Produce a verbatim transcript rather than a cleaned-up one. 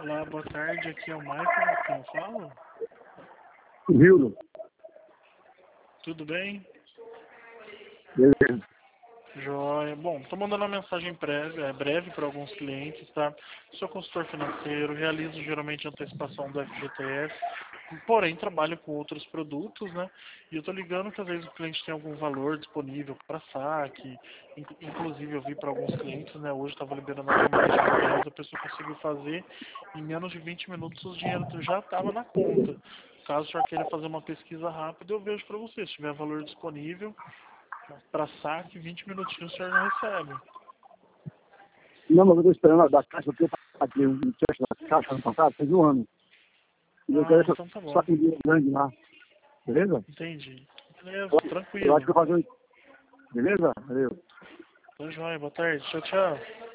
Olá, boa tarde. Aqui é o Michael, quem eu falo? Hildo. Tudo bem? Beleza. Joia. Bom, estou mandando uma mensagem breve, é, breve para alguns clientes, tá? Sou consultor financeiro, realizo geralmente antecipação do F G T S, porém trabalho com outros produtos, né? E eu estou ligando que às vezes o cliente tem algum valor disponível para saque, inc- inclusive eu vi para alguns clientes, né? Hoje estava liberando até mais de mil reais, a pessoa conseguiu fazer em menos de vinte minutos o dinheiro já estava na conta. Caso o senhor queira fazer uma pesquisa rápida, eu vejo para você. Se tiver valor disponível, para saque, vinte minutinhos o senhor já recebe. Não, mas eu estou esperando a da caixa, porque eu paguei um teste da caixa ano passado, fez um ano. E eu Ah, quero então tá só bom. com dinheiro grande lá. Beleza? Entendi. Beleza, Eu, eu acho tranquilo. que eu vou fazer um... Beleza? Valeu. Tá joia, boa tarde. Tchau, tchau.